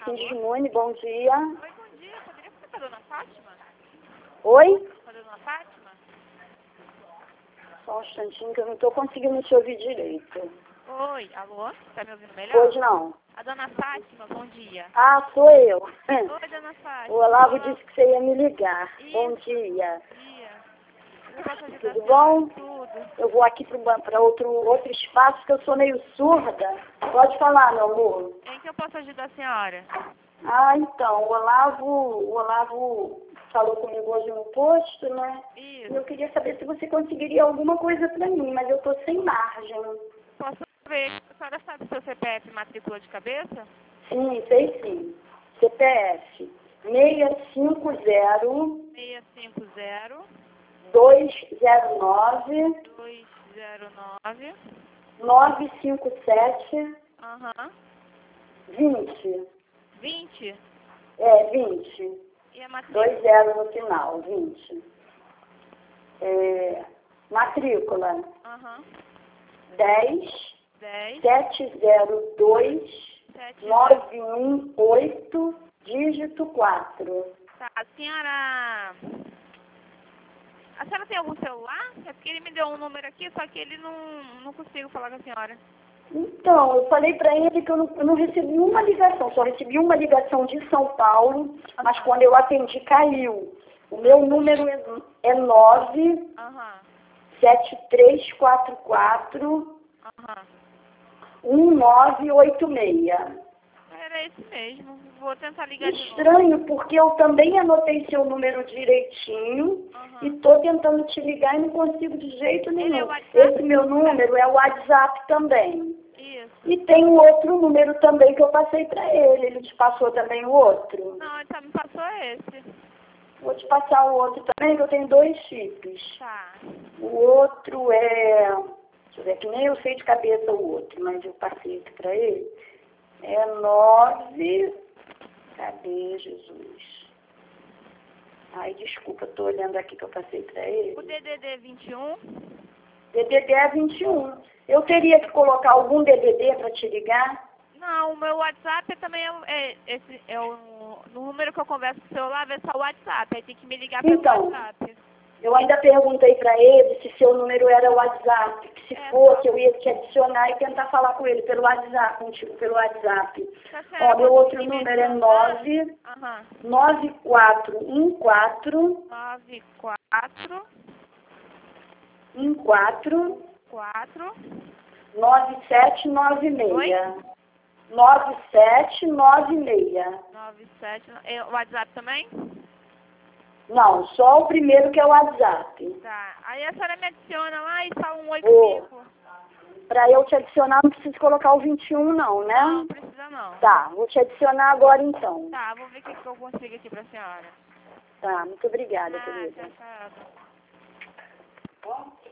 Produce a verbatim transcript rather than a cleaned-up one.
Simone, bom dia. Oi, bom dia. Poderia falar com a dona Fátima? Oi? Com a dona Fátima? Só um instantinho que eu não estou conseguindo te ouvir direito. Oi, alô? Tá me ouvindo melhor? Hoje não. A dona Fátima, bom dia. Ah, sou eu. Oi, dona Fátima. O Olavo Olá. disse que você ia me ligar. Isso. Bom dia. Bom dia. Eu posso ajudar Tudo a senhora? bom? Tudo. Eu vou aqui para outro, outro espaço, porque eu sou meio surda. Pode falar, meu amor. Em que eu posso ajudar a senhora? Ah, então, o Olavo, o Olavo falou comigo hoje no posto, né? E Isso. eu queria saber se você conseguiria alguma coisa para mim, mas eu estou sem margem. Posso ver? A senhora sabe o seu C P F e matrícula de cabeça? Sim, sei sim. C P F seis cinco zero, seis cinco zero, dois zero nove, dois zero nove. nove cinco sete, Aham. vinte. vinte. É, vinte. E a matrícula? Dois zero no final, vinte. É, matrícula Aham. dez, dez. sete zero dois, sete. nove um oito, dígito quatro. Tá, a senhora... A senhora tem algum celular? É porque ele me deu um número aqui, só que ele não, não consigo falar com a senhora. Então, eu falei para ele que eu não, eu não recebi uma ligação, só recebi uma ligação de São Paulo, mas quando eu atendi caiu. O meu número é, é nove Aham, sete três quatro quatro, aham. um nove oito seis. Era esse mesmo. Vou tentar ligar de novo. Estranho, porque eu também anotei seu número direitinho Aham. e estou tentando te ligar e não consigo de jeito Ele é nenhum. o WhatsApp? Esse meu número é o WhatsApp também. Isso. E tem um outro número também que eu passei para ele. Ele te passou também o outro? Não, ele só me passou esse. Vou te passar o outro também, que eu tenho dois chips. Tá. O outro é... Deixa eu ver, que nem eu sei de cabeça o outro, mas eu passei aqui para ele. É nove... Cadê, Jesus? Ai, desculpa, estou olhando aqui que eu passei para ele. O D D D vinte e um? D D D é vinte e um. Eu teria que colocar algum D D D para te ligar? Não, o meu WhatsApp também é, o- é esse é o no número que eu converso com o celular, é só o WhatsApp. Aí tem que me ligar pelo Então, WhatsApp. eu ainda perguntei para ele se seu número era o WhatsApp, que se É, fosse eu ia te adicionar e tentar falar com ele pelo WhatsApp, contigo pelo WhatsApp. Tá certo, Ó, meu pode outro me número é mencionar? nove Aham. nove quatro um quatro nove quatro um quatro quatro. nove sete nove Oi? seis. nove sete nove seis. nove sete. É, o WhatsApp também? Não, só o primeiro que é o WhatsApp. Tá. Aí a senhora me adiciona lá e fala um oi Vou. comigo. Para eu te adicionar, não preciso colocar o vinte e um, não, né? Não, precisa não. Tá, vou te adicionar agora então. Tá, vou ver o que, que eu consigo aqui pra senhora. Tá, muito obrigada, Ah, querida. tchau, tchau. Bom?